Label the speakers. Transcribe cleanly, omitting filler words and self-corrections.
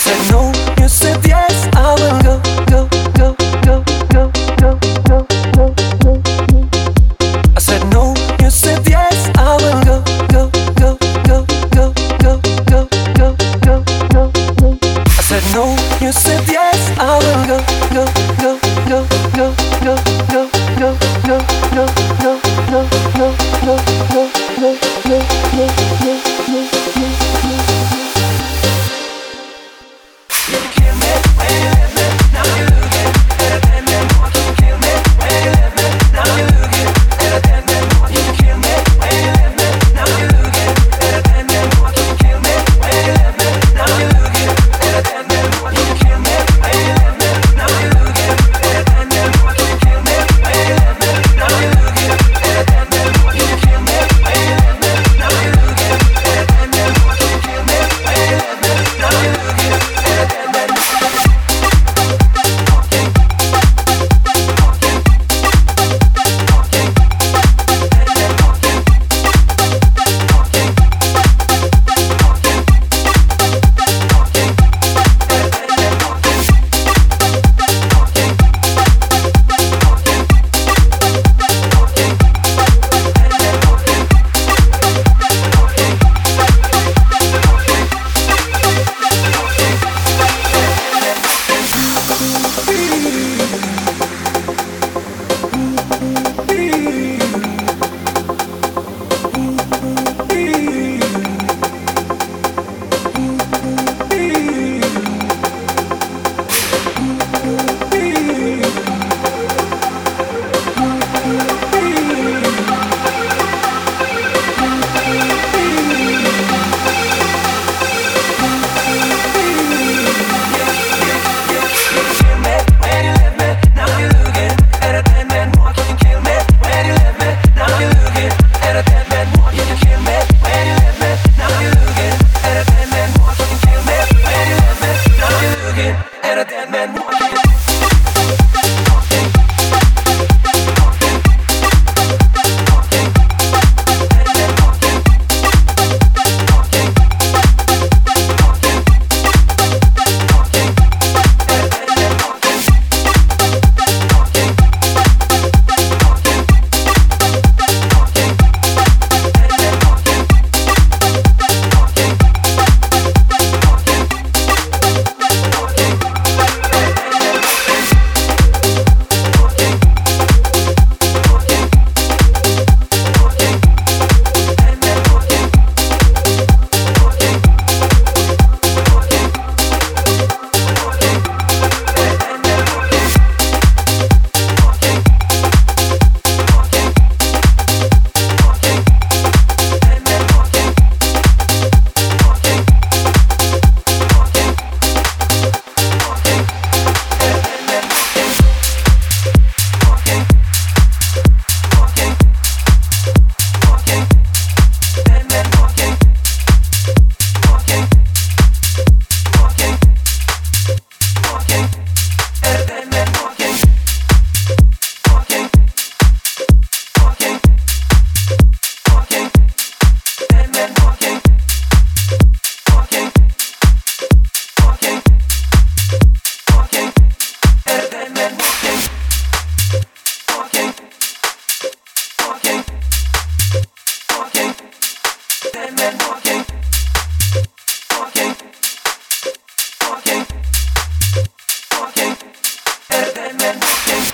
Speaker 1: said no, you said yes. I will go, go, go, go, go, go, go, go, go, go. I said no, you said yes. I will go, go, go, go, go, go, go, go, go, go, go. I said no, you said yes. I will go, go, go, go, go, go, go, go, go, go, go, go, go, go, go, go, go, go, go, go.
Speaker 2: Walking.